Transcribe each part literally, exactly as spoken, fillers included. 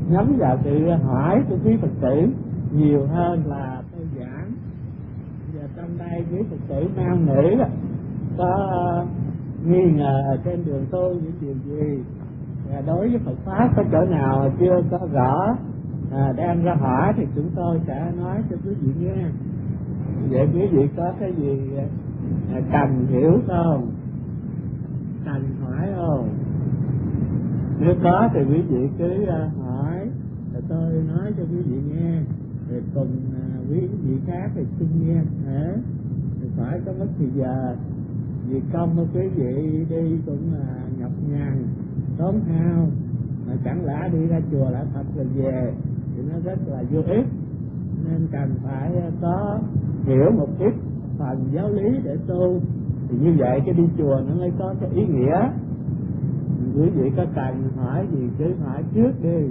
nhắm vào sự hỏi của quý Phật tử nhiều hơn là tôi giảng. Giờ trong đây quý Phật tử nam nữ có nghi ngờ trên đường tu những điều gì, và đối với Phật pháp có chỗ nào chưa có rõ à, đem ra hỏi thì chúng tôi sẽ nói cho quý vị nghe. Vậy quý vị có cái gì à, cần hiểu không, cần hỏi không? Nếu có thì quý vị cứ uh, hỏi, rồi tôi nói cho quý vị nghe, rồi cùng uh, quý vị khác thì xin nghe, để phải có mất thời giờ. Vì công của quý vị đi cũng là uh, nhọc nhằn, tốn hao, mà chẳng lẽ đi ra chùa lại thật rồi về thì nó rất là vô ích, nên cần phải uh, có hiểu một ít phần giáo lý để tu, thì như vậy cái đi chùa nó mới có cái ý nghĩa. Quý vị có cần hỏi gì cứ hỏi trước đi,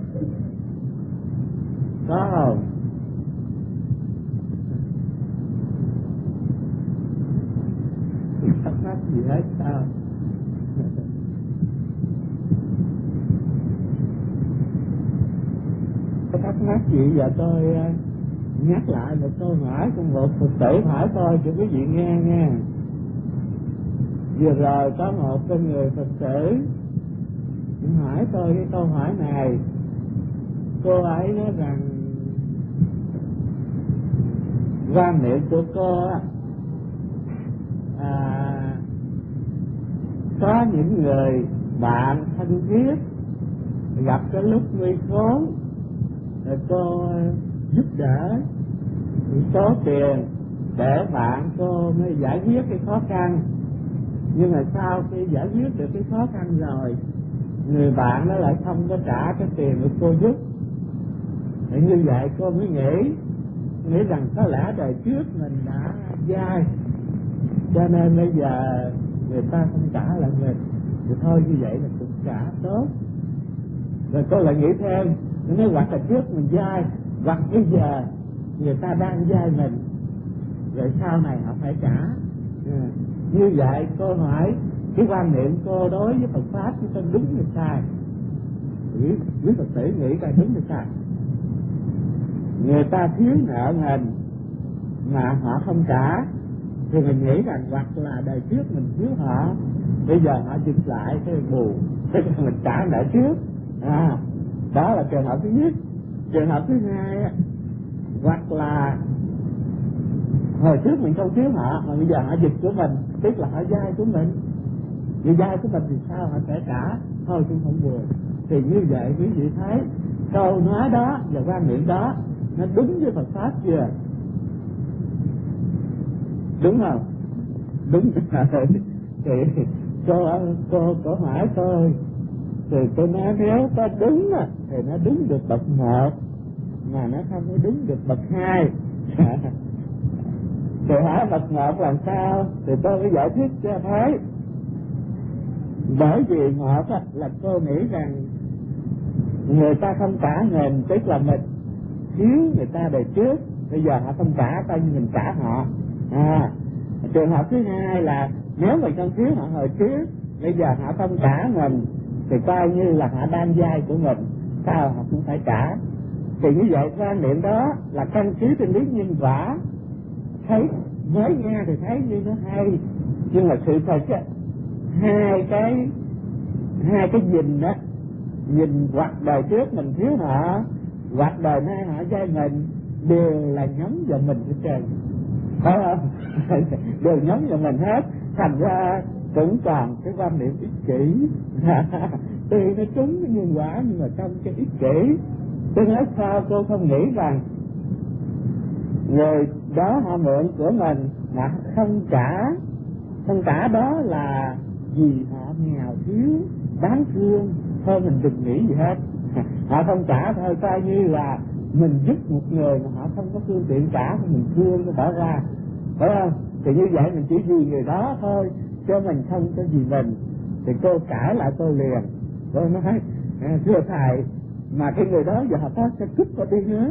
có không? Thắc mắc gì hết sao? Có thắc mắc gì giờ tôi nhắc lại một câu hỏi của một Phật tử hỏi tôi cho quý vị nghe nghe. Vừa rồi có một cái người Phật tử hỏi tôi cái câu hỏi này. Cô ấy nói rằng quan niệm của cô à, có những người bạn thân thiết gặp cái lúc nguy khốn rồi cô giúp đỡ số tiền để bạn cô mới giải quyết cái khó khăn. Nhưng mà sau khi giải quyết được cái khó khăn rồi, người bạn đó lại không có trả cái tiền của cô giúp. Thì như vậy cô mới nghĩ nghĩ rằng có lẽ đời trước mình đã dai, cho nên bây giờ người ta không trả lại mình, thì thôi như vậy là cũng trả tốt. Rồi cô lại nghĩ thêm, nếu hoặc là trước mình dai, hoặc bây giờ người ta đang dai mình, rồi sau này họ phải trả. À, như vậy cô hỏi cái quan niệm cô đối với Phật pháp chúng ta đúng hay sai? Quý, quý Phật tử nghĩ coi đúng hay sai? Người ta thiếu nợ mình mà họ không trả thì mình nghĩ rằng hoặc là đời trước mình thiếu họ, bây giờ họ giật lại cái bù, thế thì mình trả nợ trước. À, đó là trường hợp thứ nhất. Trường hợp thứ hai, hoặc là hồi trước mình không thiếu họ mà bây giờ họ giật của mình, tức là họ vay của mình. Vì vay của mình thì sao họ sẽ trả, thôi cũng không buồn. Thì như vậy quý vị thấy câu nói đó và quan niệm đó nó đúng với Phật pháp chưa? Đúng không? Đúng rồi. Thì cô cô cô hỏi tôi, thì tôi nói nếu có đúng thì nó đúng được bậc một, mà nó không có đúng được bậc hai. Thì hỏi bậc một làm sao? Thì tôi mới giải thích cho thấy. Bởi vì một là cô nghĩ rằng người ta không trả mình, tức là mình thiếu người ta đời trước, bây giờ họ không trả, coi như mình trả họ. À, trường hợp thứ hai là nếu mình không thiếu họ hồi trước, bây giờ họ không trả mình, thì coi như là họ đang vay của mình, sao họ cũng phải trả. Thì như vậy quan niệm đó là căn cứ trên lý nhân quả. Thấy mới nghe thì thấy như nó hay, nhưng mà sự thật á, hai cái hai cái nhìn đó, nhìn hoặc đời trước mình thiếu họ, hoặc đời nay họ vay mình, đều là nhắm vào mình hết trơn, phải không? Đều nhắm vào mình hết. Thành ra cũng còn cái quan niệm ích kỷ. Tuy nó trúng cái nhân quả nhưng mà trong cái ích kỷ. Tôi nói sao cô không nghĩ rằng người đó họ mượn của mình mà không trả, không trả đó là vì họ nghèo thiếu, đáng thương, thôi mình đừng nghĩ gì hết. Họ không trả thôi coi như là mình giúp một người mà họ không có phương tiện trả thì mình thương nó bỏ ra, phải không? Thì như vậy mình chỉ vì người đó thôi, cho mình không có gì mình. Thì cô cãi lại tôi liền, tôi nói thưa thầy, mà cái người đó giờ họ có sẽ cướp qua đi nữa.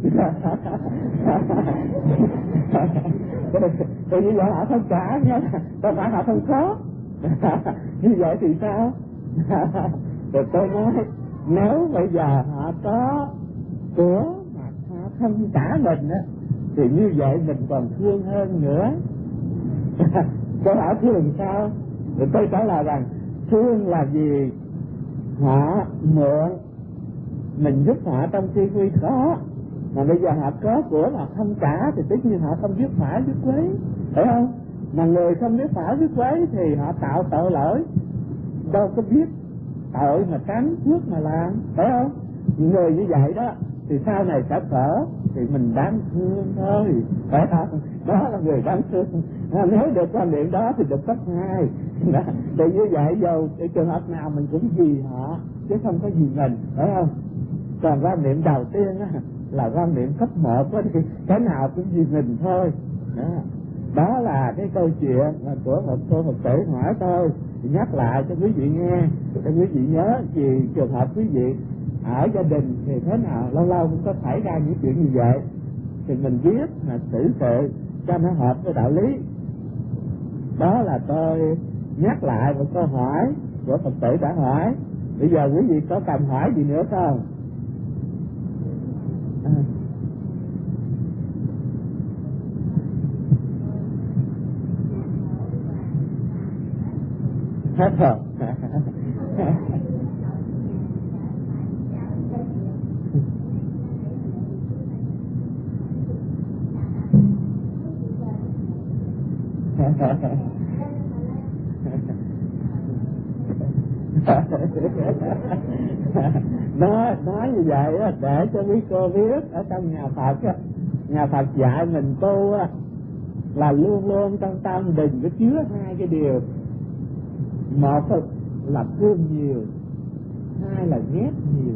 Thì như vậy họ không trả nhá, đâu phải họ không có. Như vậy thì sao? Rồi tôi nói nếu bây giờ họ có của mà họ không trả mình á, thì như vậy mình còn thương hơn nữa. Câu hỏi thương sao? Thì tôi trả lời rằng thương là gì? Họ mượn mình giúp họ trong khi nguy khó, mà bây giờ họ có của mà không trả thì tất nhiên họ không biết phải biết quấy, phải không? Mà người không biết phải biết quấy thì họ tạo tội lỗi, đâu có biết tội mà tránh phước mà làm, phải không? Người như vậy đó thì sau này sẽ khổ, thì mình đáng thương thôi, phải không? Đó là người đáng thương. Nếu được quan niệm đó thì được cấp hai. Thì như vậy dù cái trường hợp nào mình cũng vì họ chứ không có vì mình, phải không? Còn quan niệm đầu tiên á là quan niệm cấp một á, thì cái nào cũng vì mình thôi. Đó, đó là cái câu chuyện của một cô Phật tử hỏi tôi, nhắc lại cho quý vị nghe, cho quý vị nhớ. Vì trường hợp quý vị ở gia đình thì thế nào lâu lâu cũng có xảy ra những chuyện như vậy, thì mình biết mà xử sự cho nó hợp với đạo lý. Đó là tôi nhắc lại một câu hỏi của Phật tử đã hỏi. Bây giờ quý vị có cần hỏi gì nữa không? À. Hết rồi. nói nói như vậy á, để cho quý cô biết ở trong nhà Phật á, nhà Phật dạy mình tu á, là luôn luôn trong tâm đừng có chứa hai cái điều. Một là thương nhiều, hai là ghét nhiều.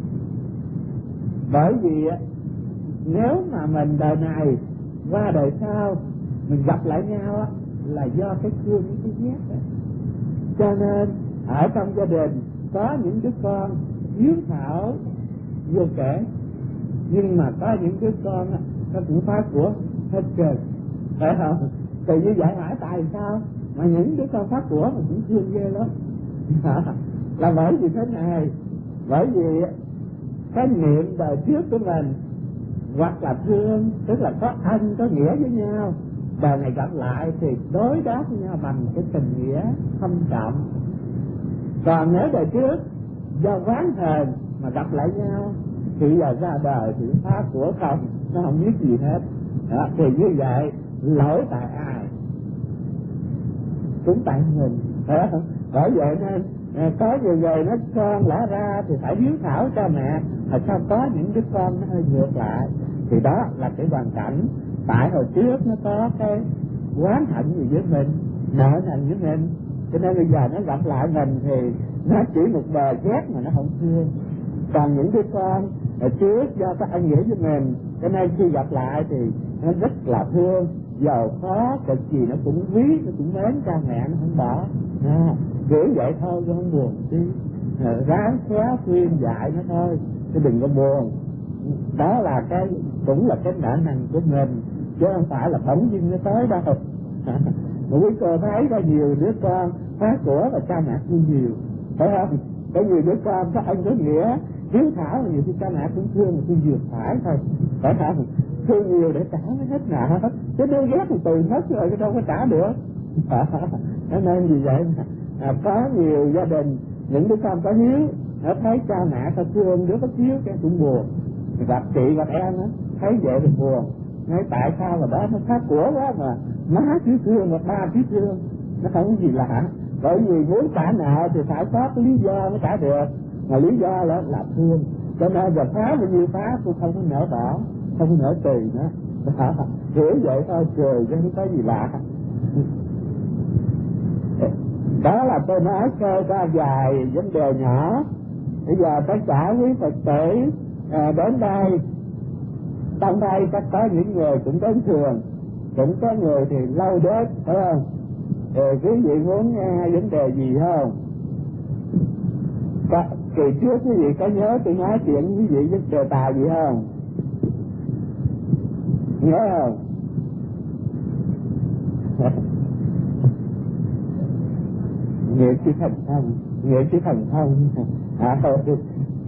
Bởi vì á, nếu mà mình đời này qua đời sau mình gặp lại nhau á, là do cái thương với cái ghét đó. Cho nên ở trong gia đình có những đứa con hiếu thảo vô kể, nhưng mà có những đứa con á, nó cũng phá của hết trơn, phải không? Thì như vậy hỏi tại sao mà những đứa con phát của mà cũng thương ghê lắm? Là bởi vì thế này, bởi vì cái niệm đời trước của mình hoặc là thương, tức là có ân có nghĩa với nhau, đời này gặp lại thì đối đáp với nhau bằng cái tình nghĩa thâm trọng. Còn nếu đời trước do oán hờn mà gặp lại nhau thì giờ ra đời thì phá của không, nó không biết gì hết. Đó, thì như vậy lỗi tại ai? Cũng tại mình, phải không? Bởi vậy nên có nhiều người nói con lẽ ra thì phải hiếu thảo cho mẹ, mà sao có những đứa con nó hơi ngược lại. Thì đó là cái hoàn cảnh. Tại hồi trước nó có cái oán hận gì với mình, nợ nần với mình, cho nên bây giờ nó gặp lại mình thì nó chỉ một bờ ghét mà nó không thương. Còn những đứa con hồi trước do có ân nghĩa với mình, cho nên khi gặp lại thì nó rất là thương, giàu khó cực gì nó cũng quý, nó cũng mến cha mẹ, nó không bỏ. À, kiểu vậy thôi chứ không buồn đi, ráng khéo khuyên dạy nó thôi, chứ đừng có buồn. Đó là cái cũng là cái nợ nần của mình, chứ không phải là bỗng dưng nó tới đâu. Mà quý cô thấy có nhiều đứa con phá của và cha mẹ thương nhiều, phải không? Có nhiều đứa con có ân có nghĩa, hiếu thảo, nhiều khi cha mẹ cũng thương, mà thương vừa phải thôi, phải không? Thương nhiều để trả mới hết nợ hết, chứ nếu ghét thì từ hết rồi chứ đâu có trả được. Cho nên vì vậy à, có nhiều gia đình những đứa con có hiếu, nó thấy cha mẹ có thương, đứa có hiếu cái cũng buồn. Gặp chị gặp em á, thấy vậy thì buồn. Nói tại sao mà đó nó phát của quá mà má chứ thương mà ba chứ thương, nó không có gì lạ. Bởi vì muốn trả nợ thì phải có cái lý do mới trả được, mà lý do là là thương. Cho nên giờ phá bao nhiêu phá tôi không có nỡ bỏ, không có nỡ tùy nữa. Đó, hiểu vậy thôi, cười chứ không có gì lạ. Đó là tôi nói sơ qua vài vấn đề nhỏ. Bây giờ tất cả quý Phật tử à, đến đây, trong đây chắc có những người cũng đến thường, cũng có người thì lâu đến, phải không? Thì quý vị muốn nghe vấn đề gì không? Có, kỳ trước quý vị có nhớ tôi nói chuyện với quý vị với đề tài gì không? Nhớ không? Nghiệp chứ thành thông, nghiệp chứ thành thông. À thôi,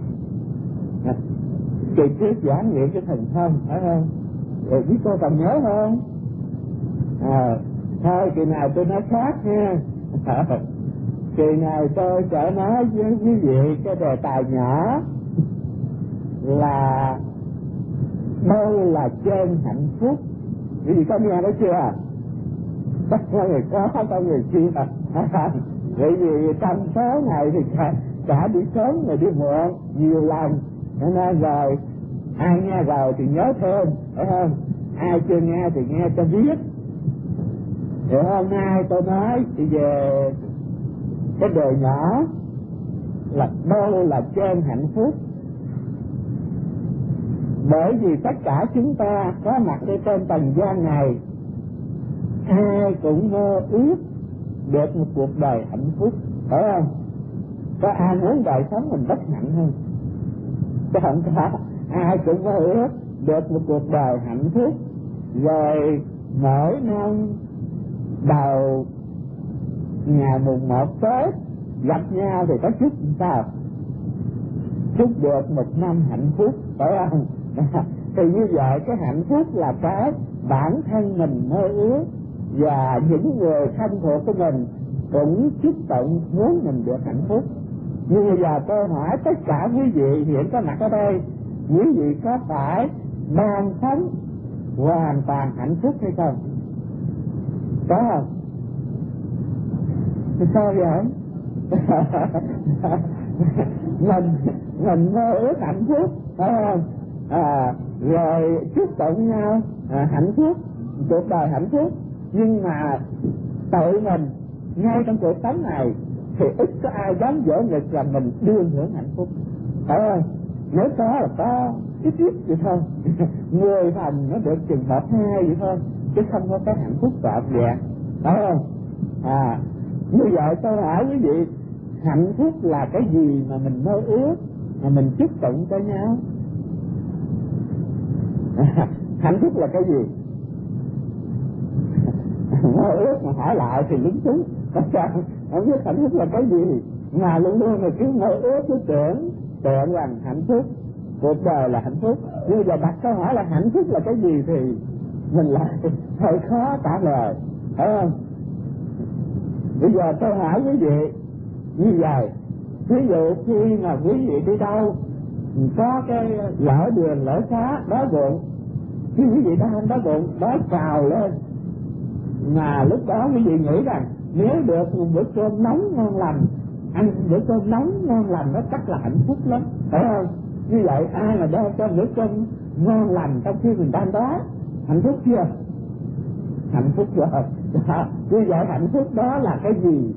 Kỳ trước giảng nghiệm cái thần thông phải không? Rồi biết cô còn nhớ không? À, thôi kỳ nào tôi nói khác nha. Kỳ nào tôi sẽ nói với quý vị cái đề tài nhỏ là đâu là chân hạnh phúc. Quý vị có nghe đó chưa? Có người có, có người chưa. Bởi vì trong số này thì cả, cả đi sớm rồi đi muộn nhiều lần, cho nên rồi ai nghe rồi thì nhớ thêm, phải không? Ai chưa nghe thì nghe cho biết. Thì hôm nay tôi nói về cái đời nhỏ là đâu là chân hạnh phúc. Bởi vì tất cả chúng ta có mặt ở trên trần gian này, ai cũng mơ ước được một cuộc đời hạnh phúc, phải không? Có ai muốn đời sống mình bất hạnh hơn? Chứ không có. Ai cũng mơ ước được một cuộc đời hạnh phúc. Rồi mỗi năm đầu ngày mùng một Tết gặp nhau thì có chúc sao? Chúc được một năm hạnh phúc, phải không? Thì như vậy cái hạnh phúc là cái bản thân mình mơ ước, và những người thân thuộc của mình cũng chúc tụng muốn mình được hạnh phúc. Nhưng bây giờ tôi hỏi tất cả quý vị hiện có mặt ở đây, quý vị có phải đang sống hoàn toàn hạnh phúc hay không? Có không? Thì sao vậy? mình mình mơ ước hạnh phúc, phải không? À, rồi chúc tụng nhau à, hạnh phúc, cuộc đời hạnh phúc. Nhưng mà tự mình ngay trong cuộc sống này thì ít có ai dám dỗ nghịch là mình đương hưởng hạnh phúc, phải không? Nếu có là có ít ít vậy thôi. Mười phần nó được chừng một hai vậy thôi, chứ không có cái hạnh phúc trọn vẹn, phải không? À, như vậy tôi hỏi quý vị, hạnh phúc là cái gì mà mình mơ ước, mà mình chúc tụng cho nhau? À, hạnh phúc là cái gì? Mơ ước mà hỏi lại thì lúng túng, không biết hạnh phúc là cái gì, mà luôn luôn là cứ mơ ước cứ tưởng tưởng rằng hạnh phúc, cuộc đời là hạnh phúc. Nhưng giờ đặt câu hỏi là hạnh phúc là cái gì thì mình lại hơi khó trả lời, phải không? Bây giờ tôi hỏi quý vị như vậy, ví dụ khi mà quý vị đi đâu có cái lỡ đường lỡ xá đói bụng, khi quý vị đang đói bụng đói trào lên, mà lúc đó quý vị nghĩ rằng nếu được một bữa cơm nóng ngon lành, ăn bữa cơm nóng ngon lành nó chắc là hạnh phúc lắm, phải không? Như vậy ai mà đem cho bữa cơm ngon lành trong khi mình đang đói, hạnh phúc chưa? Hạnh phúc rồi. Như vậy hạnh phúc đó là cái gì?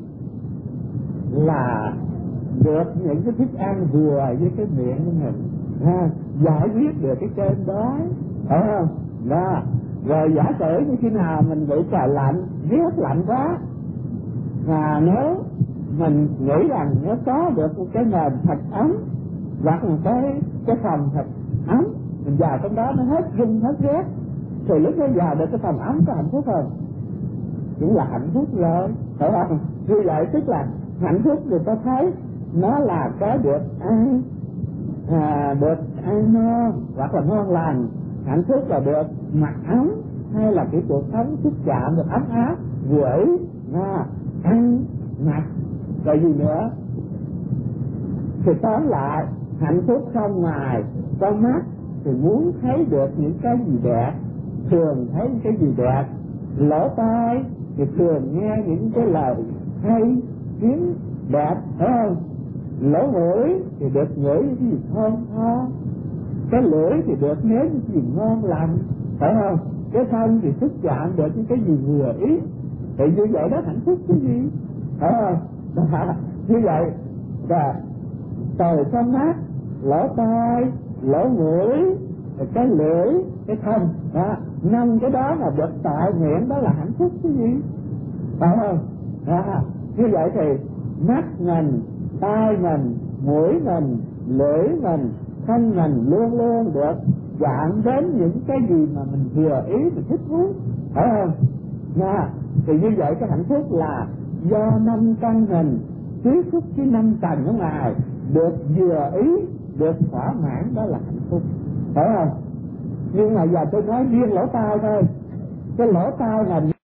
Là được những cái thức ăn vừa với cái miệng của mình, ha, giải quyết được cái cơn đói, phải không? Đó. Rồi giả sử như khi nào mình bị trời lạnh, rét lạnh quá, mà nếu mình nghĩ rằng nếu có được một cái nền thật ấm, hoặc một cái cái phòng thật ấm, mình vào trong đó nó hết rung hết rét, thì lúc đó vào được cái phòng ấm có hạnh phúc không? Cũng là hạnh phúc rồi, phải không? Như vậy tức là hạnh phúc người ta thấy nó là cái được ăn, à, được ăn ngon hoặc là ngon lành. Hạnh phúc là được mặc ấm, hay là cái cuộc sống xúc chạm được ấm áp, vừa ý, à, ăn, mặc, rồi gì nữa. Thì tóm lại, hạnh phúc không ngoài con mắt thì muốn thấy được những cái gì đẹp, thường thấy những cái gì đẹp. Lỗ tai thì thường nghe những cái lời hay, tiếng đẹp, phải không? Lỗ mũi thì được ngửi những cái gì thơm tho, cái lưỡi thì được nếm những cái gì ngon lành, phải không? Cái thân thì xúc chạm được những cái gì vừa ý. Thì như vậy đó hạnh phúc cái gì, phải không? Đó, như vậy là từ con mắt, lỗ tai, lỗ mũi, cái lưỡi, cái thân, đó, năm cái đó mà được tại nguyện đó là hạnh phúc cái gì, phải không? Đó, như vậy thì mắt mình, tai mình, mũi mình, lưỡi mình, thân mình luôn luôn được chạm đến những cái gì mà mình vừa ý, mình thích thú, phải không? Nha, thì như vậy cái hạnh phúc là do năm căn mình tiếp xúc với năm tầng ở ngoài được vừa ý, được thỏa mãn, đó là hạnh phúc. phúc, phải không? Nhưng mà giờ tôi nói riêng lỗ tai thôi, cái lỗ tai là